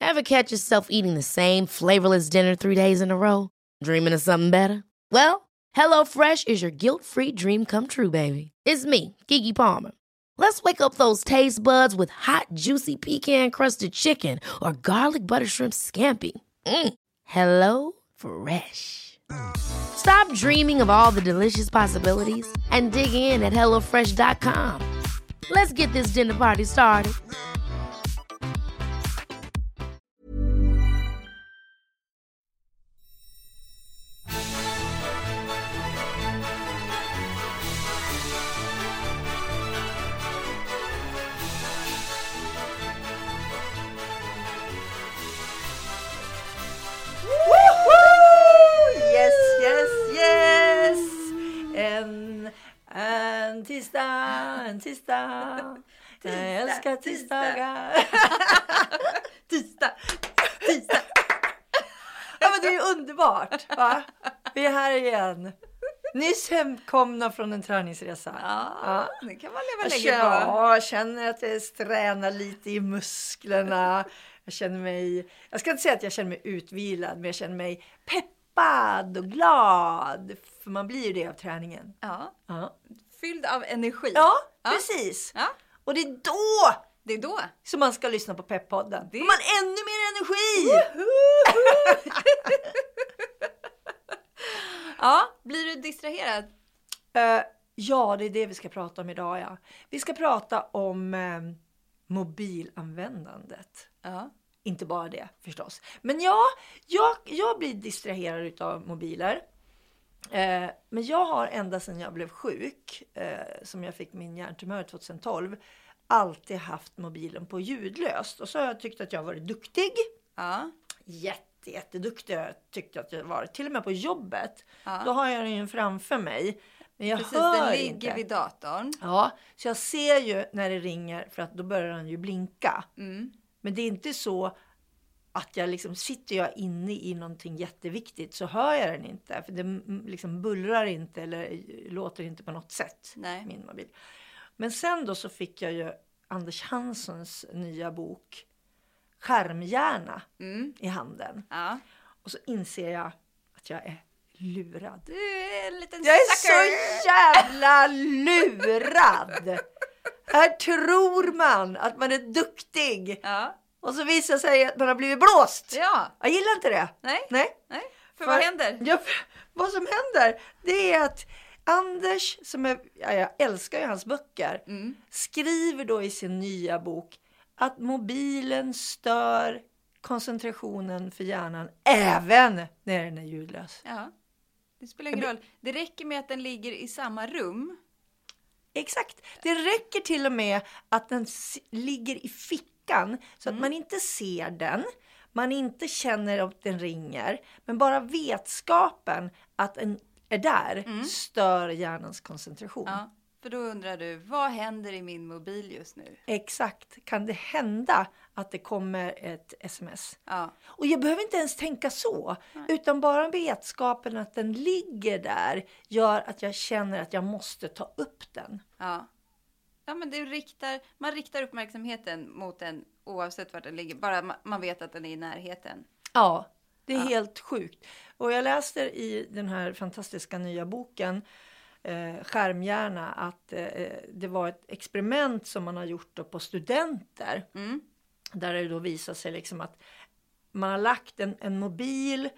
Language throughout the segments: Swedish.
Ever catch yourself eating the same flavorless dinner 3 days in a row? Dreaming of something better? Well, HelloFresh is your guilt-free dream come true, baby. It's me, Keke Palmer. Let's wake up those taste buds with hot, juicy pecan-crusted chicken or garlic butter shrimp scampi. Hello Fresh. Stop dreaming of all the delicious possibilities and dig in at HelloFresh.com. Let's get this dinner party started. Tisdag. Jag älskar tisdagar. Tisdag. Ja, men det är underbart, va? Vi är här igen. Nyss hemkomna från en träningsresa. Ja. Det kan man leva länge på. Jag känner att jag tränar lite i musklerna. Jag ska inte säga att jag känner mig utvilad, men jag känner mig peppad och glad. För man blir ju det av träningen. Ja. Fylld av energi. Ja, precis. Ja. Och det är då som man ska lyssna på Pepp-podden. Får man ännu mer energi. Ja, blir du distraherad? Ja, det är det vi ska prata om idag. Ja. Vi ska prata om mobilanvändandet. Ja. Inte bara det förstås. Men jag blir distraherad av mobiler. Men jag har ända sedan jag blev sjuk, som jag fick min hjärntumör 2012, alltid haft mobilen på ljudlöst. Och så har jag tyckt att jag har varit duktig. Ja. Jätteduktig jag tyckte att jag var. Till och med på jobbet. Ja. Då har jag den ju framför mig. Men jag precis, hör den ligger inte. vid datorn. Ja, så jag ser ju när det ringer, för att då börjar den ju blinka. Men det är inte så att jag liksom, sitter jag inne i någonting jätteviktigt så hör jag den inte. För det liksom bullrar inte eller låter inte på något sätt. Nej. Min mobil. Men sen då så fick jag ju Anders Hanssons nya bok Skärmhjärna i handen. Ja. Och så inser jag att jag är lurad. Du är en liten Jag är sucker. så jävla lurad. Här tror man att man är duktig. Ja. Och så visar det sig att man har blivit blåst. Ja. Jag gillar inte det. Nej. För vad händer? Ja, vad som händer, det är att Anders, jag älskar ju hans böcker, skriver då i sin nya bok att mobilen stör koncentrationen för hjärnan även när den är ljudlös. Ja. Det spelar ingen roll. Det räcker med att den ligger i samma rum. Exakt. Det räcker till och med att den ligger i fickan så att man inte ser den. Man inte känner att den ringer. Men bara vetskapen att den är där stör hjärnans koncentration. Ja, för då undrar du, vad händer i min mobil just nu? Exakt. Kan det hända att det kommer ett sms? Ja. Och jag behöver inte ens tänka så. Utan bara vetskapen att den ligger där gör att jag känner att jag måste ta upp den. Ja. Ja, men man riktar uppmärksamheten mot den oavsett vart den ligger. Bara man vet att den är i närheten. Ja, det är helt sjukt. Och jag läste i den här fantastiska nya boken Skärmhjärna att det var ett experiment som man har gjort då på studenter. Där det då visar sig liksom att man har lagt en mobil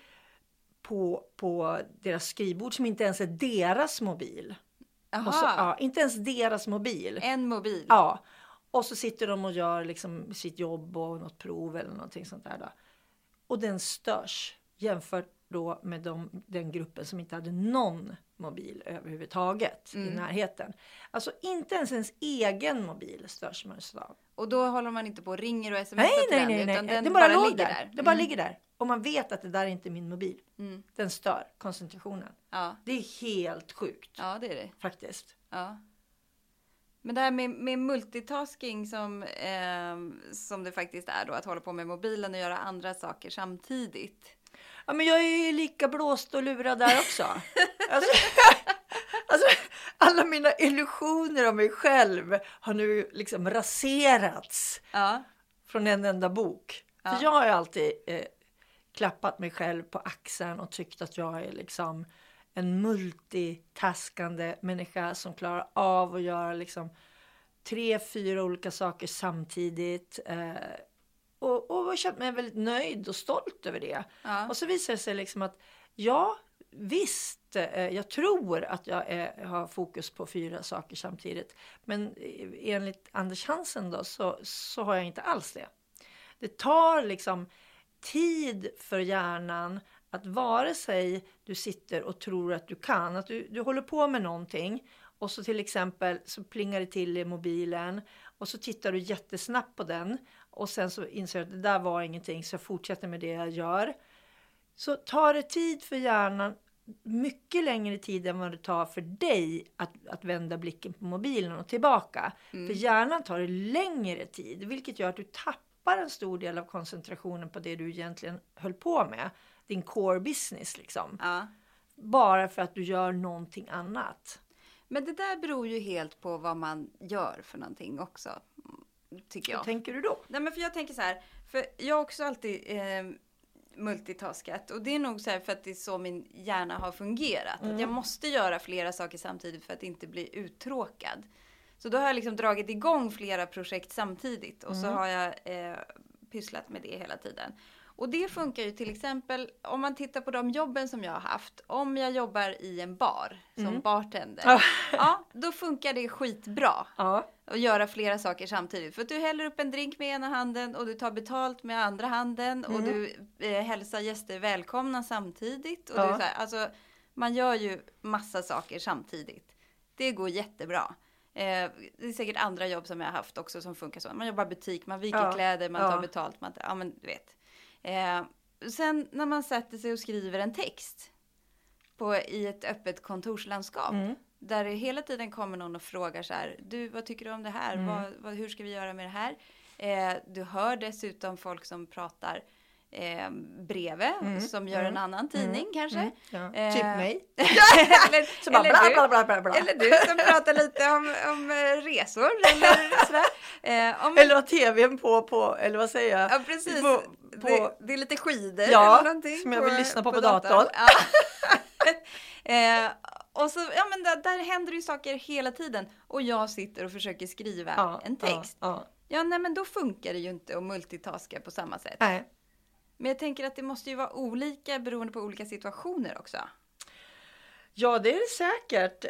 på deras skrivbord som inte ens är deras mobil. Och så, inte ens deras mobil. En mobil? Ja. Och så sitter de och gör liksom sitt jobb och något prov eller någonting sånt där då. Och den störs jämfört då med den gruppen som inte hade någon mobil överhuvudtaget i närheten. Alltså inte ens egen mobil störs man av. Och då håller man inte på och ringer och smsar till den, utan den bara ligger där. Den bara ligger där. Och man vet att det där är inte min mobil. Den stör koncentrationen. Ja. Det är helt sjukt. Ja, det är det. Faktiskt. Ja. Men det här med multitasking som det faktiskt är då, att hålla på med mobilen och göra andra saker samtidigt. Ja, men jag är ju lika blåst och lurad där också. Alltså, alla mina illusioner om mig själv har nu liksom raserats från en enda bok. För jag har ju alltid klappat mig själv på axeln och tyckt att jag är liksom en multitaskande människa som klarar av att göra liksom 3-4 olika saker samtidigt. Och har känt mig väldigt nöjd och stolt över det. Ja. Och så visar det sig liksom att visst, jag tror att jag har fokus på 4 saker samtidigt. Men enligt Anders Hansen då, så har jag inte alls det. Det tar liksom tid för hjärnan att vare sig du sitter och tror att du kan. Att du håller på med någonting och så till exempel så plingar det till i mobilen. Och så tittar du jättesnabbt på den. Och sen så inser du att det där var ingenting så jag fortsätter med det jag gör. Så tar det tid för hjärnan, mycket längre tid än vad det tar för dig att vända blicken på mobilen och tillbaka. För hjärnan tar det längre tid, vilket gör att du tappar en stor del av koncentrationen på det du egentligen höll på med. Din core business liksom. Ja. Bara för att du gör någonting annat. Men det där beror ju helt på vad man gör för någonting också, tycker jag. Vad tänker du då? Nej, men för jag tänker så här, för jag har också alltid multitaskat. Och det är nog så här för att det är så min hjärna har fungerat. Att jag måste göra flera saker samtidigt för att inte bli uttråkad. Så då har jag liksom dragit igång flera projekt samtidigt. Och så har jag pysslat med det hela tiden. Och det funkar ju till exempel, om man tittar på de jobben som jag har haft. Om jag jobbar i en bar som bartender. Ja, då funkar det skitbra. Att göra flera saker samtidigt. För att du häller upp en drink med ena handen och du tar betalt med andra handen. Och du hälsar gäster välkomna samtidigt. Och det är så här, alltså, man gör ju massa saker samtidigt. Det går jättebra. Det är säkert andra jobb som jag har haft också som funkar så. Man jobbar butik, man viker kläder, man tar betalt. Ja, men du vet. Sen när man sätter sig och skriver en text i ett öppet kontorslandskap där det hela tiden kommer någon och frågar så här: du, vad tycker du om det här? Hur ska vi göra med det här? Du hör dessutom folk som pratar bredvid som gör en annan tidning kanske. Ja. Typ mig. eller du som pratar lite om resor eller sådär. Eller har tvn på eller vad säger jag? Ja, precis. Det är lite skidor eller någonting som jag vill lyssna på datorn. Och så, men där händer ju saker hela tiden. Och jag sitter och försöker skriva en text. Nej, men då funkar det ju inte att multitaska på samma sätt. Nej. Men jag tänker att det måste ju vara olika beroende på olika situationer också. Ja, det är det säkert.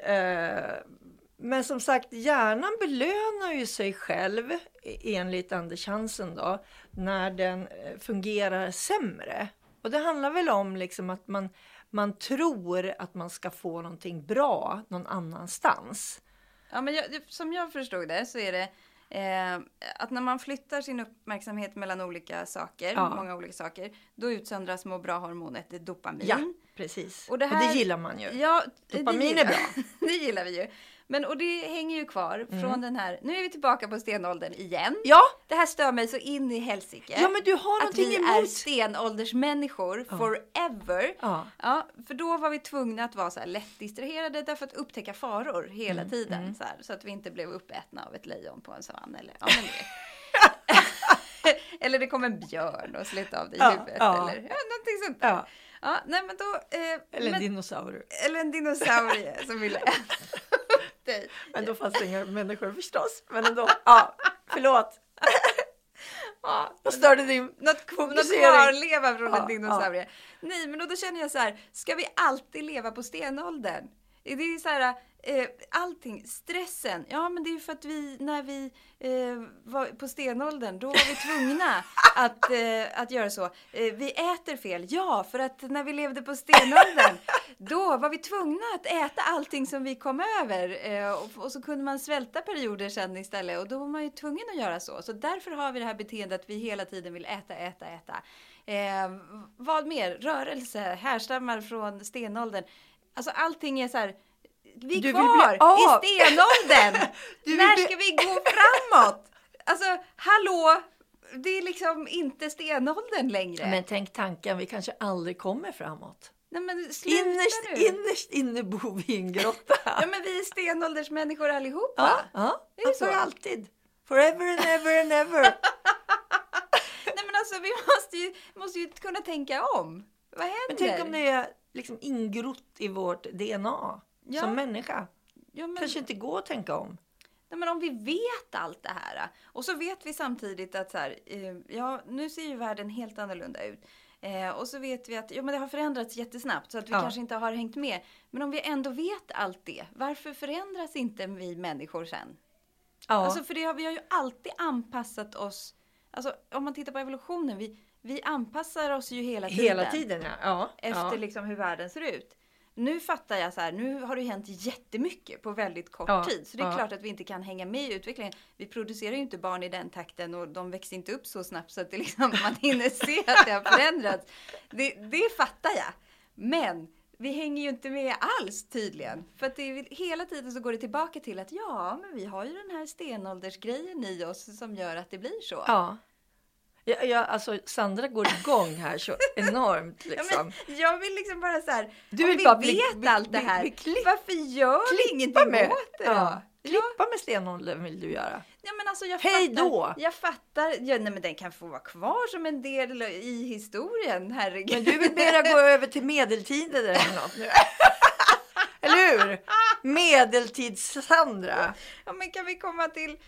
Men som sagt, hjärnan belönar ju sig själv enligt Anders Hansen då, när den fungerar sämre. Och det handlar väl om liksom att man tror att man ska få någonting bra någon annanstans. Ja, men som jag förstod det så är det att när man flyttar sin uppmärksamhet mellan olika saker, många olika saker, då utsöndras må bra hormonet, det är dopamin. Ja, precis. Och det gillar man ju. Ja, dopamin är bra. Det gillar vi ju. Och det hänger ju kvar från den här, nu är vi tillbaka på stenåldern igen. Ja. Det här stör mig så in i helsike. Ja, men du har någonting emot. Att vi är stenåldersmänniskor forever. Ja, för då var vi tvungna att vara så här lätt distraherade därför att upptäcka faror hela tiden. Så att vi inte blev uppätna av ett lejon på en savann. Eller, eller det kom en björn och slet av dig i huvudet. Eller någonting sånt. Ja, nej, men då, eller en dinosaurie. Eller en dinosaurie som ville äta dig. Men då fanns det inga människor förstås. Men ändå, förlåt. Jag störde din något kvarleva från en dinosaurie. Nej, men då känner jag så här, ska vi alltid leva på stenåldern? Det är så här, allting, stressen. Ja, men det är ju för att när vi var på stenåldern, då var vi tvungna att göra så. Vi äter fel. Ja, för att när vi levde på stenåldern, då var vi tvungna att äta allting som vi kom över. Och så kunde man svälta perioder sen istället. Och då var man ju tvungen att göra så. Så därför har vi det här beteendet att vi hela tiden vill äta. Vad mer? Rörelse härstammar från stenåldern. Alltså allting är så här, vi är kvar i stenåldern. När ska vi gå framåt? Alltså, hallå, det är liksom inte stenåldern längre. Men tänk tanken, vi kanske aldrig kommer framåt. Nej, men innerst inne bor vi i en grotta. Ja, men vi är stenåldersmänniskor allihopa. Ja, det är så alltid. Forever and ever and ever. Nej, men alltså vi måste ju kunna tänka om. Vad händer? Men tänk om det är liksom ingrott i vårt DNA som människa. Ja, men... Kanske inte går att tänka om. Nej, men om vi vet allt det här. Och så vet vi samtidigt att så här, nu ser ju världen helt annorlunda ut. Och så vet vi att men det har förändrats jättesnabbt så att vi kanske inte har hängt med. Men om vi ändå vet allt det, varför förändras inte vi människor sen? Ja. Alltså för vi har ju alltid anpassat oss. Alltså om man tittar på evolutionen, vi anpassar oss ju hela tiden. Hela tiden, ja. Efter liksom hur världen ser ut. Nu fattar jag så här, nu har det hänt jättemycket på väldigt kort tid. Så det är klart att vi inte kan hänga med i utvecklingen. Vi producerar ju inte barn i den takten och de växer inte upp så snabbt så att det liksom, man hinner se att det har förändrats. Det fattar jag. Men vi hänger ju inte med alls tydligen. För att hela tiden så går det tillbaka till att men vi har ju den här stenåldersgrejen i oss som gör att det blir så. Ja. Alltså Sandra går igång här så enormt liksom. Ja, jag vill liksom bara så här, du om vill vi bara vet allt det här, varför gör vi ingenting åt det då? Klippa med stenåldern vill du göra. Ja, men alltså jag fattar. Ja, nej, men den kan få vara kvar som en del i historien, herregud. Men du vill mera gå över till medeltiden eller något nu. Eller hur? Medeltids-Sandra. Ja, men kan vi komma till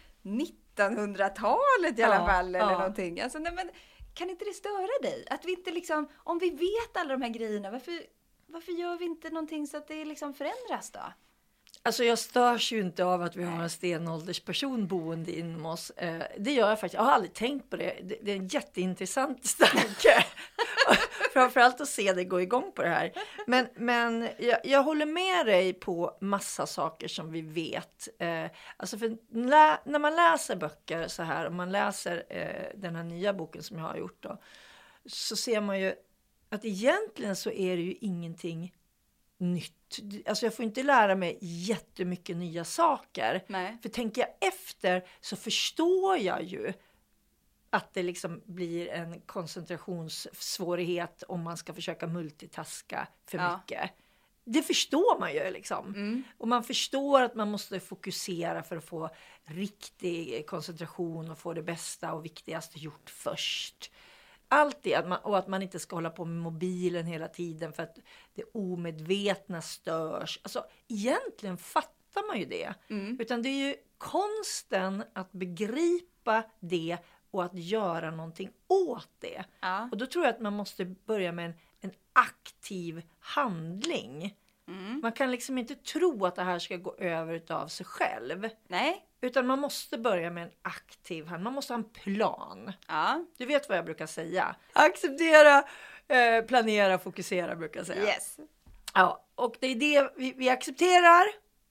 1900-talet i alla fall eller någonting. Alltså, nej, men kan inte det störa dig? Att vi inte liksom, om vi vet alla de här grejerna, varför gör vi inte någonting så att det liksom förändras då? Alltså jag störs ju inte av att vi har en stenåldersperson boende inom oss. Det gör jag faktiskt. Jag har aldrig tänkt på det. Det är en jätteintressant tanke. Framförallt att se det gå igång på det här. Men jag håller med dig på massa saker som vi vet. Alltså för när man läser böcker så här. Om man läser den här nya boken som jag har gjort då. Så ser man ju att egentligen så är det ju ingenting nytt. Alltså jag får inte lära mig jättemycket nya saker. Nej. För tänker jag efter så förstår jag ju att det liksom blir en koncentrationssvårighet om man ska försöka multitaska för mycket. Det förstår man ju liksom. Mm. Och man förstår att man måste fokusera för att få riktig koncentration och få det bästa och viktigaste gjort först. Allt det, och att man inte ska hålla på med mobilen hela tiden för att det omedvetna störs. Alltså egentligen fattar man ju det. Mm. Utan det är ju konsten att begripa det och att göra någonting åt det. Ja. Och då tror jag att man måste börja med en aktiv handling. Mm. Man kan liksom inte tro att det här ska gå över av sig själv. Nej. Utan man måste börja med en aktiv handling. Man måste ha en plan. Ja. Du vet vad jag brukar säga. Acceptera, planera, fokusera brukar jag säga. Yes. Ja, och det är det vi accepterar.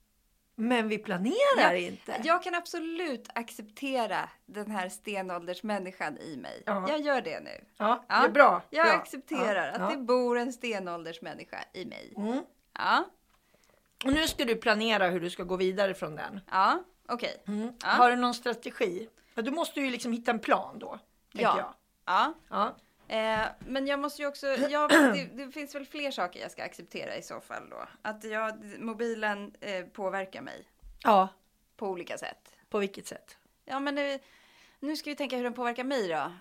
Men vi planerar inte. Jag kan absolut acceptera den här stenåldersmänniskan i mig. Ja. Jag gör det nu. Ja, det är bra. Jag accepterar att det bor en stenåldersmänniska i mig. Mm. Ja. Och nu ska du planera hur du ska gå vidare från den. Ja, okej. Okay. Mm. Ja. Har du någon strategi? Ja, du måste ju liksom hitta en plan då, tänker jag. Ja. Men jag måste ju också, det finns väl fler saker jag ska acceptera i så fall då. Att mobilen påverkar mig. Ja. På olika sätt. På vilket sätt? Ja, men nu ska vi tänka hur den påverkar mig då.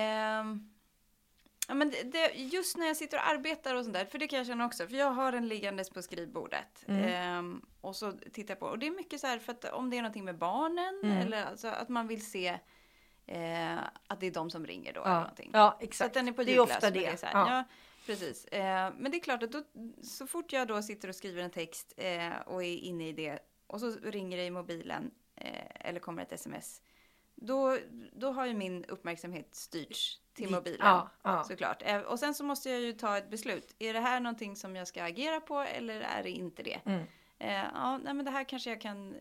Ja, men just när jag sitter och arbetar och sånt där, för det kan jag känna också. För jag har den liggandes på skrivbordet. Och så tittar jag på. Och det är mycket så här, för att om det är någonting med barnen. Eller alltså att man vill se att det är de som ringer då. Eller någonting. Ja, exakt. Så att den är på det är ofta det. Det är så här, ja, precis. Men det är klart att så fort jag då sitter och skriver en text och är inne i det. Och så ringer det i mobilen. Eller kommer ett sms. Då har ju min uppmärksamhet styrts till mobilen, såklart. Och sen så måste jag ju ta ett beslut. Är det här någonting som jag ska agera på eller är det inte det? Nej, men det här kanske jag kan...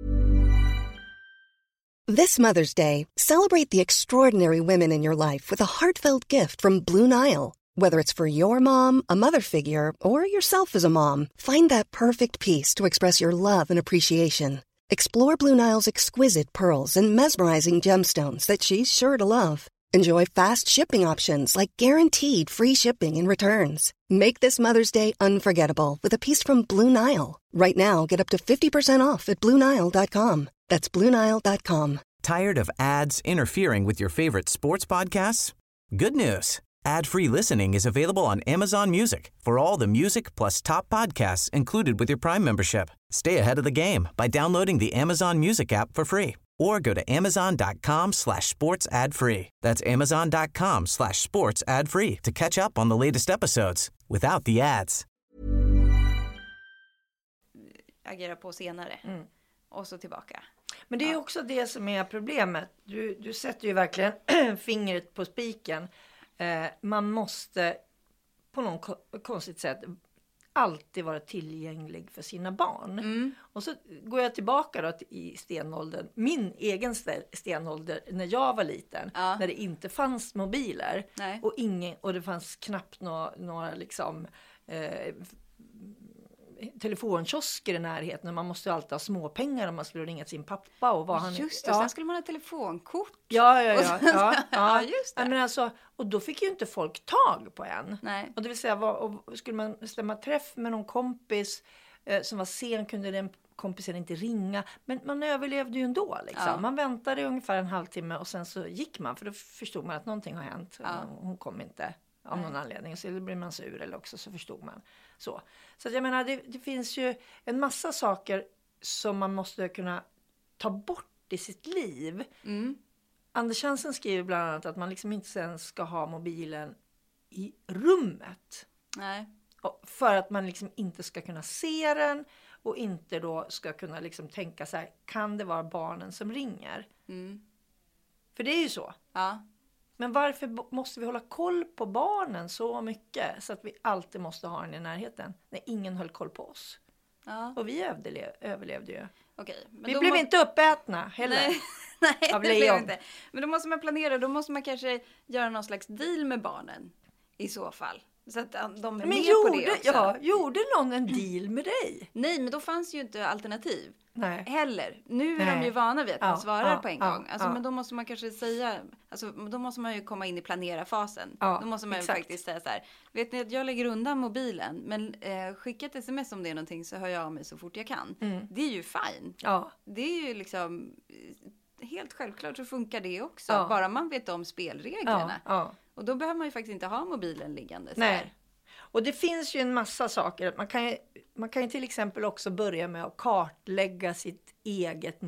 This Mother's Day, celebrate the extraordinary women in your life with a heartfelt gift from Blue Nile. Whether it's for your mom, a mother figure, or yourself as a mom, find that perfect piece to express your love and appreciation. Explore Blue Nile's exquisite pearls and mesmerizing gemstones that she's sure to love. Enjoy fast shipping options like guaranteed free shipping and returns. Make this Mother's Day unforgettable with a piece from Blue Nile. Right now, get up to 50% off at BlueNile.com. That's BlueNile.com. Tired of ads interfering with your favorite sports podcasts? Good news. Ad-free listening is available on Amazon Music for all the music plus top podcasts included with your Prime membership. Stay ahead of the game by downloading the Amazon Music app for free or go to amazon.com/sports ad free. That's amazon.com/sports ad free to catch up on the latest episodes without the ads. Agera på senare. Och så tillbaka. Men det är också det som är problemet. Du sätter ju verkligen fingret på spiken. Man måste på något konstigt sätt alltid vara tillgänglig för sina barn. Och så går jag tillbaka då i stenåldern, min egen stenålder när jag var liten, när det inte fanns mobiler och det fanns knappt några liksom telefonkiosker i närheten. Man måste ju alltid ha småpengar om man skulle ringa till sin pappa. Och vad Just det, sen skulle man ha telefonkort. Ja, just det. Men alltså, och då fick ju inte folk tag på en. Nej. Och det vill säga, skulle man stämma träff med någon kompis som var sen, kunde den kompisen inte ringa. Men man överlevde ju ändå. Liksom. Man väntade ungefär en halvtimme och sen så gick man. För då förstod man att någonting har hänt. Hon kom inte av någon anledning. Så blir man sur eller också så förstod man. Så att jag menar, det finns ju en massa saker som man måste kunna ta bort i sitt liv. Anders Hansen skriver bland annat att man liksom inte sen ska ha mobilen i rummet. Nej. För att man liksom inte ska kunna se den och inte då ska kunna liksom tänka så här, kan det vara barnen som ringer? För det är ju så. Ja. Men varför måste vi hålla koll på barnen så mycket så att vi alltid måste ha den i närheten när ingen höll koll på oss? Ja. Och vi överlevde ju. Okej, men vi blev inte uppätna heller. Nej, av det blev lejon. inte. Men då måste man planera, då måste man kanske göra någon slags deal med barnen i så fall. Så att de är med på det också. Gjorde någon en deal med dig? Nej, men då fanns ju inte alternativ. Nej. Heller. Nu är de ju vana vid att man svarar på en gång. Alltså, men då måste man kanske säga, alltså, då måste man ju komma in i planera-fasen. Då måste man ju faktiskt säga så här, vet ni att jag lägger undan mobilen, men skicka ett sms om det är någonting så hör jag av mig så fort jag kan. Det är ju fine. Det är ju liksom helt självklart så funkar det också. Bara man vet om spelreglerna. Och då behöver man ju faktiskt inte ha mobilen liggande. Nej. Och det finns ju en massa saker. Man kan ju till exempel också börja med att kartlägga sitt eget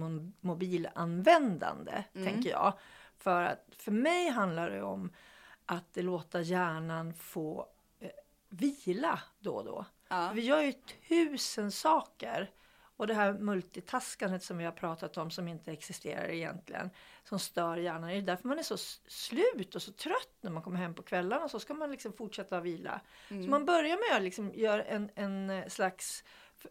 mobilanvändande, tänker jag. För mig handlar det om att låta hjärnan få vila då och då. För vi gör ju 1000 saker. Och det här multitaskandet som vi har pratat om som inte existerar egentligen, som stör hjärnan. Det är därför man är så slut och så trött när man kommer hem på kvällarna. Så ska man liksom fortsätta vila. Så man börjar med att liksom göra en slags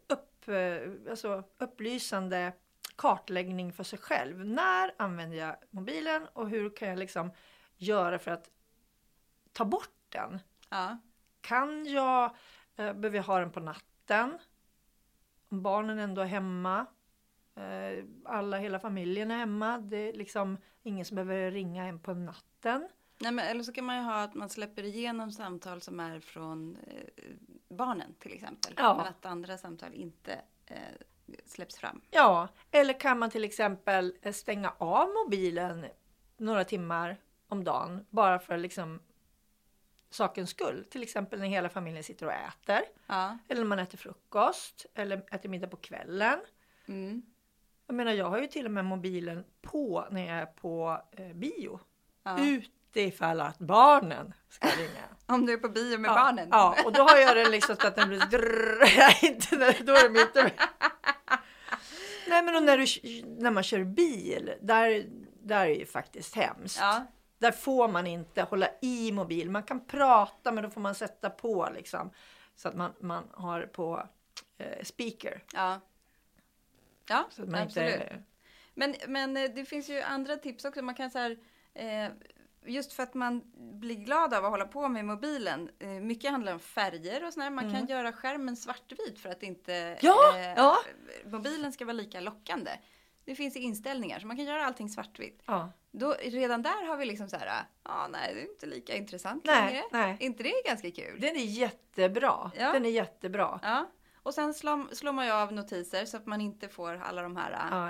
upplysande kartläggning för sig själv. När använder jag mobilen och hur kan jag liksom göra för att ta bort den? Behöver jag ha den på natten? Om barnen ändå är hemma, hela familjen är hemma, det är liksom ingen som behöver ringa en på natten. Nej, men eller så kan man ju ha att man släpper igenom samtal som är från barnen till exempel. Men att andra samtal inte släpps fram. Ja, eller kan man till exempel stänga av mobilen några timmar om dagen bara för liksom sakens skull. Till exempel när hela familjen sitter och äter. Eller när man äter frukost. Eller äter middag på kvällen. Jag menar, jag har ju till och med mobilen på när jag är på bio. Utifall att barnen ska ringa. Om du är på bio med barnen? Ja, och då har jag den liksom så att den blir då är de inte med. Nej, men när man kör bil, där är det ju faktiskt hemskt. Där får man inte hålla i mobil. Man kan prata, men då får man sätta på liksom. Så att man har på speaker. Ja, så att man absolut. Inte... Men det finns ju andra tips också. Man kan så här, just för att man blir glad av att hålla på med mobilen. Mycket handlar om färger och sådär. Man kan göra skärmen svartvit för att inte mobilen ska vara lika lockande. Det finns inställningar så man kan göra allting svartvitt. Då, redan där har vi liksom så här, nej, det är inte lika intressant längre. Nej. Inte det är ganska kul? Den är jättebra. Den är jättebra. Ja. Och sen slår man ju av notiser så att man inte får alla de här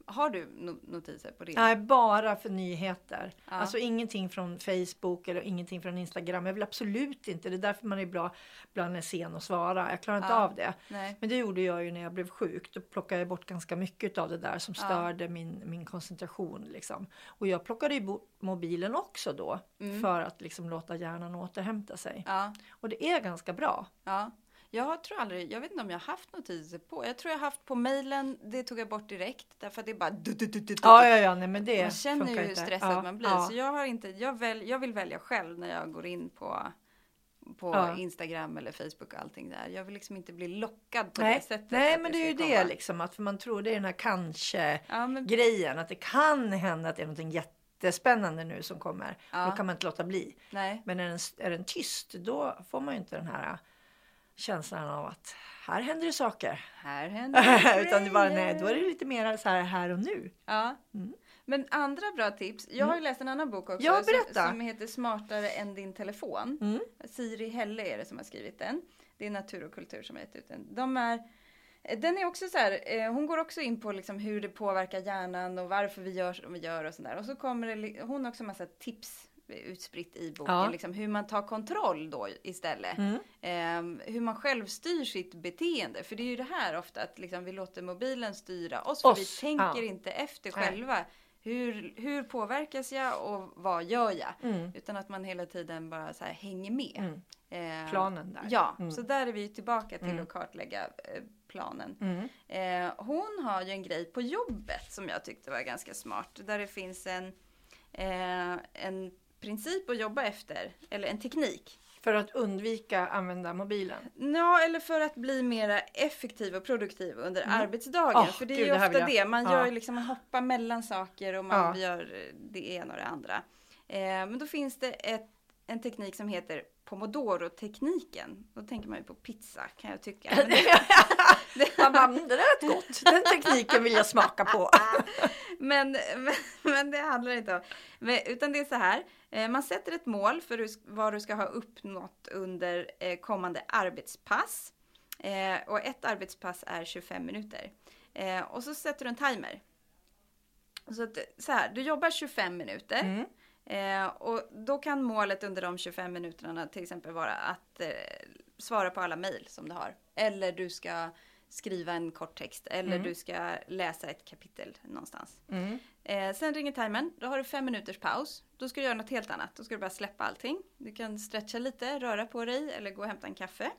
Har du notiser på det? Nej, bara för nyheter. Ja. Alltså ingenting från Facebook eller ingenting från Instagram. Jag vill absolut inte. Det är därför man är ibland är sen att svara. Jag klarar inte av det. Nej. Men det gjorde jag ju när jag blev sjuk. Då plockade jag bort ganska mycket av det där som störde min koncentration. Liksom. Och jag plockade ju bort mobilen också då. För att liksom låta hjärnan återhämta sig. Ja. Och det är ganska bra. Ja. Jag vet inte om jag har haft notiser på. Jag tror jag har haft på mejlen, det tog jag bort direkt. Därför att det är bara... Ja, nej, men det man känner ju hur inte. stressad man blir. Så jag vill välja själv när jag går in på Instagram eller Facebook och allting där. Jag vill liksom inte bli lockad på det sättet. Nej, men det är ju det liksom. För man tror det är den här kanske-grejen. Att det kan hända att det är någonting jättespännande nu som kommer. Då kan man inte låta bli. Nej. Men är den tyst, då får man ju inte den här känslan av att här händer det saker. Här händer det utan det bara, nej, då är det lite mer så här och nu. Ja. Men andra bra tips. Jag har ju läst en annan bok också. Ja, berätta. Som heter Smartare än din telefon. Siri Helle är det som har skrivit den. Det är Natur och kultur som har gett ut den. Den är också så här, hon går också in på liksom hur det påverkar hjärnan och varför vi gör som vi gör och sådär. Och så kommer hon också massa tips utspritt i boken. Liksom, hur man tar kontroll då istället. Hur man själv styr sitt beteende. För det är ju det här ofta att liksom, vi låter mobilen styra oss. För vi tänker inte efter själva. Hur påverkas jag och vad gör jag? Utan att man hela tiden bara så här hänger med. Planen där. Ja, så där är vi tillbaka till att kartlägga planen. Hon har ju en grej på jobbet som jag tyckte var ganska smart. Där det finns en princip att jobba efter. Eller en teknik. För att undvika använda mobilen? Ja, eller för att bli mer effektiv och produktiv under arbetsdagen. För det är ju ofta det. Man gör ju liksom, man hoppar mellan saker och man gör det ena och det andra. Men då finns det en teknik som heter Pomodoro-tekniken. Då tänker man ju på pizza, kan jag tycka. Det lät gott. Den tekniken vill jag smaka på. men det handlar inte om. Utan det är så här. Man sätter ett mål för vad du ska ha uppnått under kommande arbetspass. Och ett arbetspass är 25 minuter. Och så sätter du en timer. Så här, du jobbar 25 minuter. Och då kan målet under de 25 minuterna till exempel vara att svara på alla mejl som du har. Eller du ska skriva en kort text. Eller du ska läsa ett kapitel någonstans. Sen ringer timern. Då har du 5 minuters paus. Då ska du göra något helt annat. Då ska du bara släppa allting. Du kan stretcha lite, röra på dig. Eller gå och hämta en kaffe.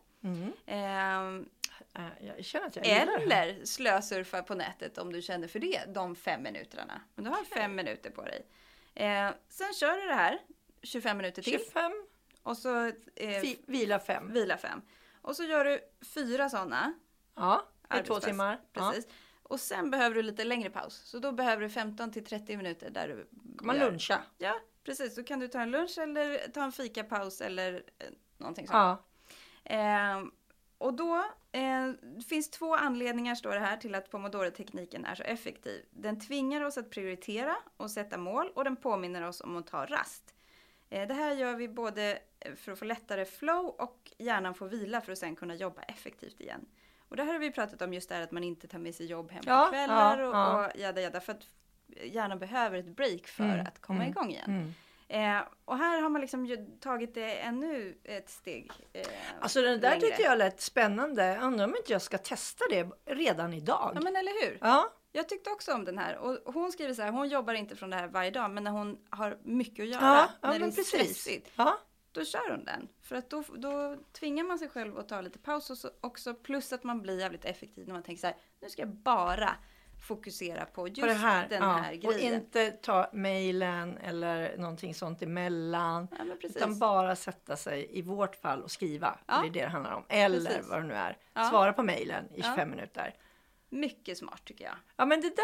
Jag känner att jag gillar eller slösurfa på nätet om du känner för det. De 5 minuterna. Men du har 5 minuter på dig. Sen kör du det här 25 minuter till. 25. Och så vila 5. Vila 5. Och så gör du 4 sådana. Ja, det är 2 timmar. Precis. Ja. Och sen behöver du lite längre paus. Så då behöver du 15 till 30 minuter där du man luncha. Ja, precis. Så kan du ta en lunch eller ta en fikapaus eller någonting sånt. Och då finns 2 anledningar, står det här, till att Pomodoro-tekniken är så effektiv. Den tvingar oss att prioritera och sätta mål och den påminner oss om att ta rast. Det här gör vi både för att få lättare flow och hjärnan får vila för att sen kunna jobba effektivt igen. Och det här har vi pratat om just där att man inte tar med sig jobb hem på kvällar och jada. För att hjärnan behöver ett break för att komma igång igen. Och här har man liksom tagit det ännu ett steg alltså den där tyckte jag lät spännande. Undrar om inte jag ska testa det redan idag. Ja, men eller hur? Ja. Jag tyckte också om den här. Och hon skriver så här, hon jobbar inte från det här varje dag. Men när hon har mycket att göra, när det är stressigt, då kör hon den. För att då tvingar man sig själv att ta lite paus och så också. Plus att man blir jävligt effektiv när man tänker så här, nu ska jag bara fokusera på just den här grejen. Och inte ta mejlen eller någonting sånt emellan. Ja, utan bara sätta sig i vårt fall och skriva. Ja. Det är det handlar om. Eller vad det nu är. Svara på mejlen i 25 minuter. Mycket smart tycker jag. Ja, men det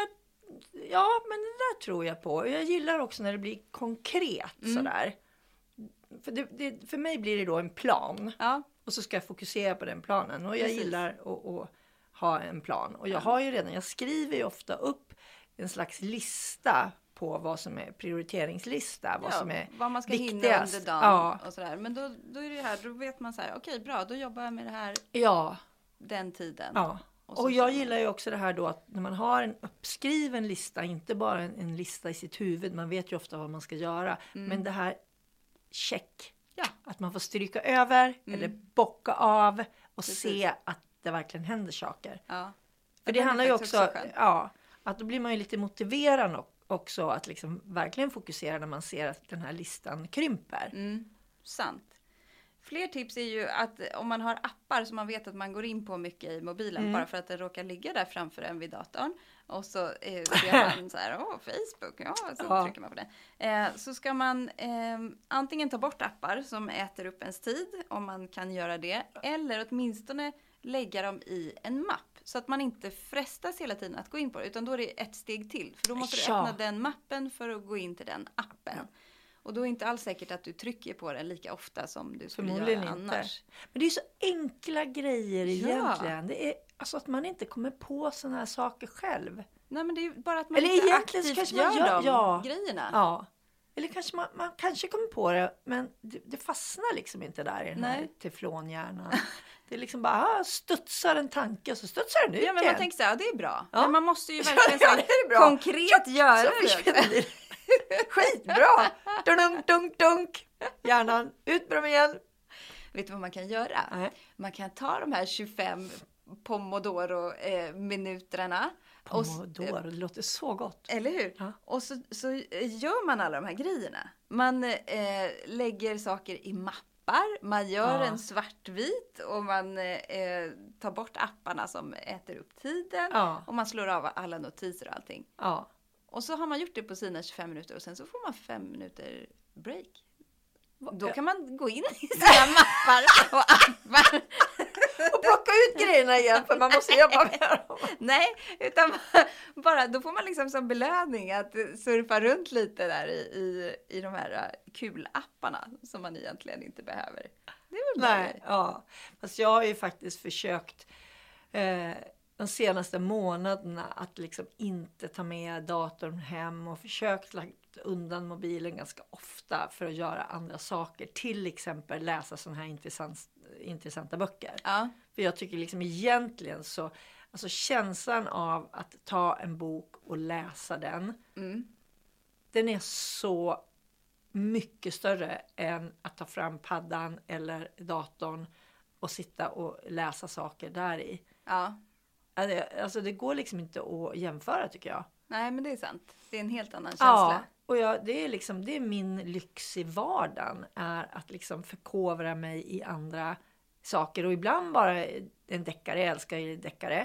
där tror jag på. Jag gillar också när det blir konkret sådär. För mig blir det då en plan. Ja. Och så ska jag fokusera på den planen. Och jag gillar att ha en plan. Och jag har ju redan, jag skriver ju ofta upp en slags lista på vad som är prioriteringslista. Vad som är vad man ska viktigast. Hinna under dagen och sådär. Men då är det här, då vet man så här, okej, bra, då jobbar jag med det här den tiden. Ja. Och jag gillar ju också det här då att när man har en uppskriven lista, inte bara en lista i sitt huvud, man vet ju ofta vad man ska göra, men det här check, att man får stryka över eller bocka av och se att det verkligen händer saker. Ja. För det handlar ju också att då blir man ju lite motiverad också att liksom verkligen fokusera när man ser att den här listan krymper. Sant. Fler tips är ju att om man har appar som man vet att man går in på mycket i mobilen bara för att den råkar ligga där framför en vid datorn och så ser man så här, Facebook, så trycker man på det. Så ska man antingen ta bort appar som äter upp ens tid om man kan göra det, eller åtminstone lägga dem i en mapp så att man inte frestas hela tiden att gå in på det, utan då är det ett steg till, för då måste du öppna den mappen för att gå in till den appen. Ja. Och då är det inte alls säkert att du trycker på den lika ofta som du skulle göra annars. Men det är så enkla grejer egentligen. Det är alltså att man inte kommer på sådana här saker själv. Nej, men det är bara att man inte aktivt gör de grejerna. Ja. Eller kanske man kanske kommer på det, men det fastnar liksom inte där i den här teflonhjärnan. Det är liksom bara studsar en tanke och så studsar den ut igen. Men man tänker så här, det är bra. Ja. Men man måste ju verkligen konkret göra det. Skitbra! Dunk. Hjärnan, ut med dem igen. Vet du vad man kan göra? Man kan ta de här 25 Pomodoro-minuterna. Pomodoro, det låter så gott. Eller hur? Ja. Och så gör man alla de här grejerna. Man lägger saker i mappar. Man gör en svartvit. Och man tar bort apparna som äter upp tiden. Ja. Och man slår av alla notiser och allting. Ja. Och så har man gjort det på sina 25 minuter. Och sen så får man 5 minuter break. Då kan man gå in i sina mappar och appar. Och plocka ut grejerna igen, för man måste jobba med dem. Nej, utan bara då får man liksom som belöning att surfa runt lite där i de här kulapparna som man egentligen inte behöver. Det är väl bra. Nej, ja. Fast jag har ju faktiskt försökt de senaste månaderna att liksom inte ta med datorn hem och försökt lagt undan mobilen ganska ofta för att göra andra saker. Till exempel läsa sådana här intressanta böcker. Ja. För jag tycker liksom egentligen så, alltså känslan av att ta en bok och läsa den, den är så mycket större än att ta fram paddan eller datorn och sitta och läsa saker där i. Ja. Alltså det går liksom inte att jämföra, tycker jag. Nej, men det är sant. Det är en helt annan känsla. Ja, och det är min lyx i vardagen, är att liksom förkovra mig i andra saker. Och ibland bara en deckare, jag älskar ju deckare.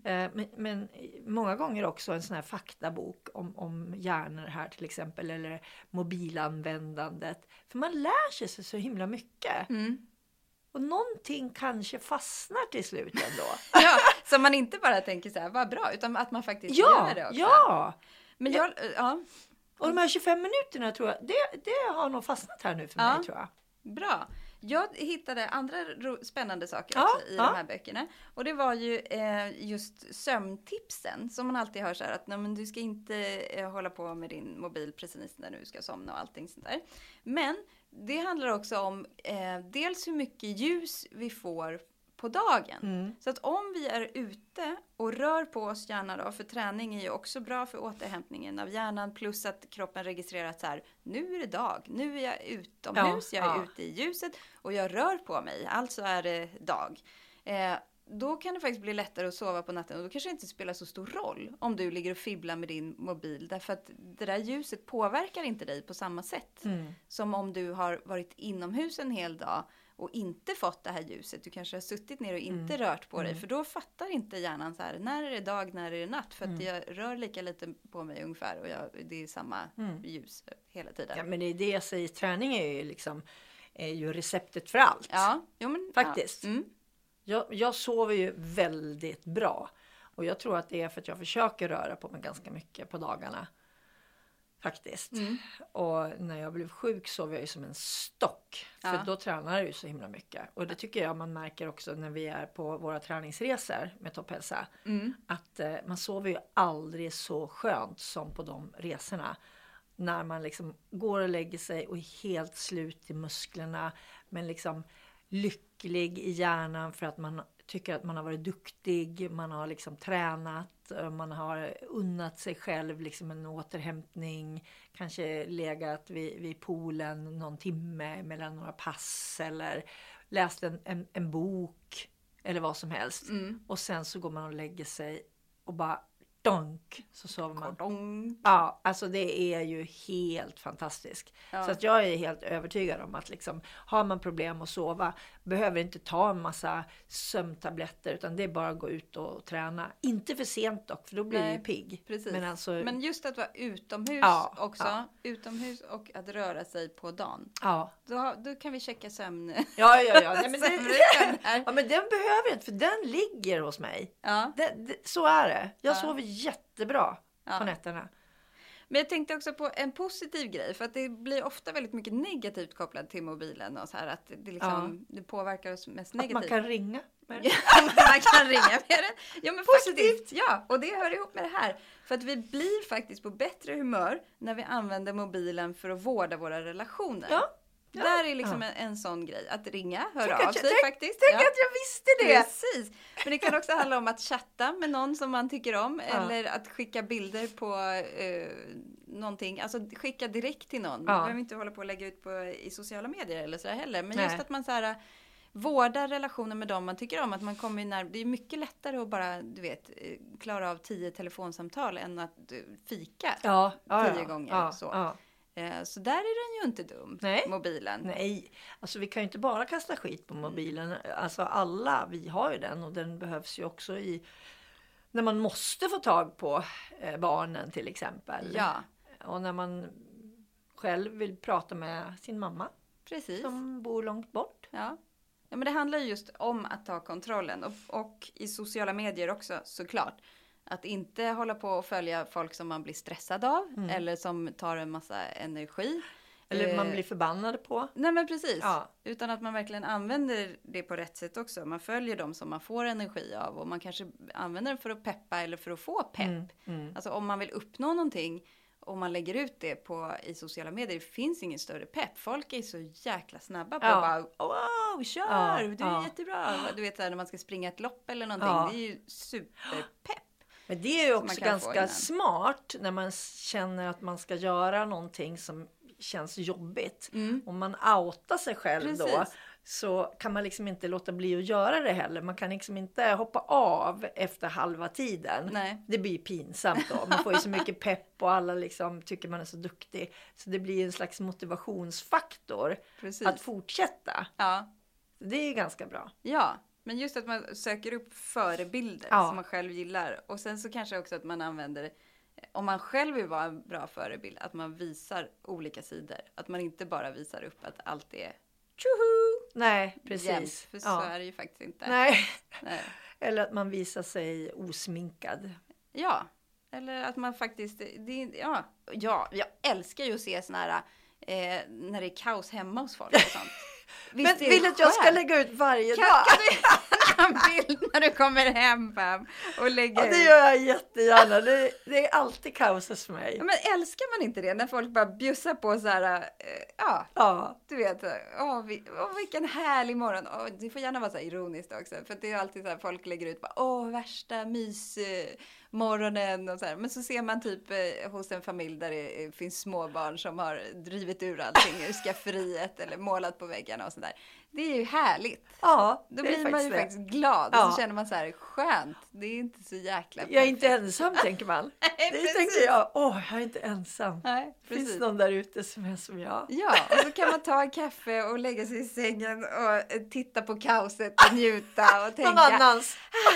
Men många gånger också en sån här faktabok om hjärnor här till exempel, eller mobilanvändandet. För man lär sig så himla mycket. Och någonting kanske fastnar till slut ändå. Ja, så man inte bara tänker så här, vad bra, utan att man faktiskt gör det också. Ja, men och de här 25 minuterna tror jag, det har nog fastnat här nu för mig, tror jag. Bra. Jag hittade andra spännande saker också i de här böckerna. Och det var ju just sömntipsen. Som man alltid hör så här att men du ska inte hålla på med din mobil precis när du ska somna och allting sånt där. Men det handlar också om dels hur mycket ljus vi får på dagen. Så att om vi är ute och rör på oss gärna då, för träning är ju också bra för återhämtningen av hjärnan, plus att kroppen registrerar att så här, nu är det dag, nu är jag utomhus, jag är ute i ljuset och jag rör på mig, alltså är det dag. Då kan det faktiskt bli lättare att sova på natten, och då kanske det inte spelar så stor roll om du ligger och fibblar med din mobil, därför att det där ljuset påverkar inte dig på samma sätt som om du har varit inomhus en hel dag och inte fått det här ljuset. Du kanske har suttit ner och inte rört på dig. För då fattar inte hjärnan så här, när är det dag, när är det natt? För att jag rör lika lite på mig ungefär. Och det är samma ljus hela tiden. Ja, men det är det jag säger. Träning är ju receptet för allt. Ja, jo, men, faktiskt. Jag sover ju väldigt bra. Och jag tror att det är för att jag försöker röra på mig ganska mycket på dagarna. Faktiskt. Och när jag blev sjuk sov jag ju som en stock. För då tränar jag ju så himla mycket. Och det tycker jag man märker också när vi är på våra träningsresor med Topphälsa. Att man sover ju aldrig så skönt som på de resorna. När man liksom går och lägger sig och är helt slut i musklerna. Men liksom lycklig i hjärnan för att man tycker att man har varit duktig, man har liksom tränat, man har unnat sig själv liksom en återhämtning, kanske legat vid poolen någon timme mellan några pass eller läst en bok eller vad som helst. Och sen så går man och lägger sig och bara donk, så sover man. Kordong. Ja, alltså det är ju helt fantastiskt. Ja. Så att jag är helt övertygad om att liksom, har man problem att sova, behöver inte ta en massa sömntabletter, utan det är bara att gå ut och träna. Inte för sent dock, för då blir det ju pigg. Precis. Men, alltså, Men just att vara utomhus också. Ja. Utomhus och att röra sig på dagen. ja. Då kan vi checka sömn. Ja. Nej, men Sömnrytmen här. ja, men den behöver inte, för den ligger hos mig. Ja. Så är det. Jag Ja. sover jättebra Ja. på nätterna. Men jag tänkte också på en positiv grej, för att det blir ofta väldigt mycket negativt kopplat till mobilen och så här, att det liksom det påverkar oss mest Att negativt. man kan ringa. med Ja, man kan ringa med den. Ja, men faktiskt. Ja, och det hör ihop med det här. För att vi blir faktiskt på bättre humör när vi använder mobilen för att vårda våra relationer. Ja. Ja. Där är liksom en sån grej. Att ringa, höra Tänk av sig faktiskt. Tänk att jag visste det! Precis. Men det kan också handla om att chatta med någon som man tycker om. Ja. Eller att skicka bilder på någonting. Alltså skicka direkt till någon. Ja. Man behöver inte hålla på att lägga ut i sociala medier eller så här heller. Men Nej. just att man så här vårdar relationen med dem man tycker om. Att man kommer det är mycket lättare att bara, du vet, klara av 10 telefonsamtal än att fika 10 gånger. Ja. Så. Ja. Så där är den ju inte dum, Nej. mobilen. Nej, alltså vi kan ju inte bara kasta skit på mobilen. Alltså alla, vi har ju den, och den behövs ju också när man måste få tag på barnen till exempel. Ja, Och när man själv vill prata med sin mamma precis. som bor långt bort. Ja, men det handlar just om att ta kontrollen. Och i sociala medier också, såklart. Att inte hålla på och följa folk som man blir stressad av. Eller som tar en massa energi. Eller man blir förbannad på. Nej, men precis. Ja. Utan att man verkligen använder det på rätt sätt också. Man följer dem som man får energi av. Och man kanske använder den för att peppa eller för att få pepp. Alltså om man vill uppnå någonting och man lägger ut det i sociala medier, det finns ingen större pepp. Folk är så jäkla snabba på att bara, wow, kör, du är jättebra. Du vet så här, när man ska springa ett lopp eller någonting, det är ju superpepp. Men det är ju man också kan få ganska innan. smart när man känner att man ska göra någonting som känns jobbigt. Om man outar sig själv då, Precis. så kan man liksom inte låta bli att göra det heller. Man kan liksom inte hoppa av efter halva tiden. Nej. Det blir pinsamt då. Man får ju så mycket pepp och alla liksom tycker man är så duktig. Så det blir en slags motivationsfaktor Precis. att fortsätta. Ja. Det är ju ganska bra. Ja, men just att man söker upp förebilder Ja. som man själv gillar. Och sen så kanske också att man använder, om man själv vill vara en bra förebild, att man visar olika sidor. Att man inte bara visar upp att allt är tjoho! Nej, precis. Jämt, för så är det ju faktiskt inte. Nej. Nej. Eller att man visar sig osminkad. Ja, eller att man faktiskt, jag älskar ju att se såna här, när det är kaos hemma hos folk och sånt. Men vill att jag ska lägga ut varje dag? Kan du en bild när du kommer hem, Pam, och lägga Ja, det ut? gör jag jättegärna. Det är alltid kaos hos mig. Ja, men älskar man inte det när folk bara bjussar på så här, Ja. du vet, vilken härlig morgon. Det får gärna vara så här ironiskt också, för det är alltid så här, folk lägger ut bara, värsta mysmorgonen och så här. Men så ser man typ hos en familj där det finns småbarn som har drivit ur allting ur skafferiet eller målat på väggarna och sådär. Det är ju härligt. Ja, Då det är blir man ju det. faktiskt glad. Ja. Och så känner man så här, skönt. Det är inte så jäkla Jag är inte ensam, tänker man. Det precis. tänker jag. Jag är inte ensam. Nej, Det finns precis. någon där ute som är som jag. Ja, och så kan man ta en kaffe och lägga sig i sängen och titta på kaoset och njuta och tänka. Någon annans.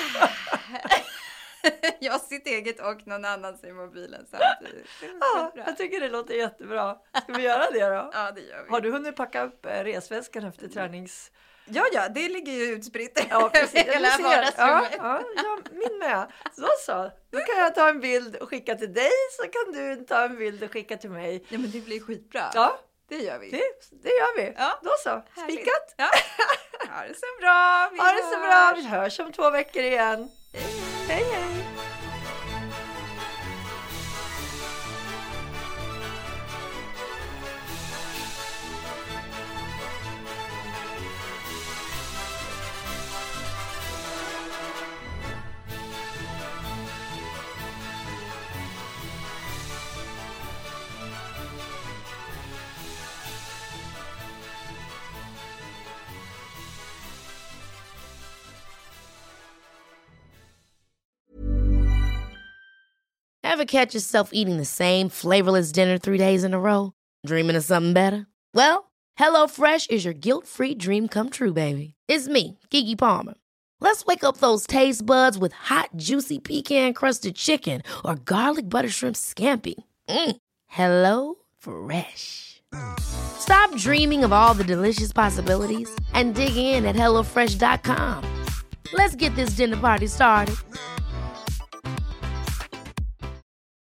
Ja, sitt eget och någon annans i mobilen samtidigt. Det är Ja, skitbra. jag tycker det låter jättebra. Ska vi göra det då? Ja, det gör vi. Har du hunnit packa upp resväskan efter tränings... Ja, det ligger ju utspritt Ja, precis. över hela Jag ser. vardagsrummet. Ja, min med. Så. Då kan jag ta en bild och skicka till dig, så kan du ta en bild och skicka till mig. Ja, men det blir skitbra. Ja, Det gör vi. det gör vi. Ja. Då så. Härligt. Spikat. Ja. Ha det så bra. Vi Ha det så bra. hörs. Vi hörs om 2 veckor igen. Hej, hej. Ever catch yourself eating the same flavorless dinner 3 days in a row? Dreaming of something better? Well, HelloFresh is your guilt-free dream come true, baby. It's me, Keke Palmer. Let's wake up those taste buds with hot, juicy pecan-crusted chicken or garlic butter shrimp scampi. Hello Fresh. Stop dreaming of all the delicious possibilities and dig in at HelloFresh.com. Let's get this dinner party started.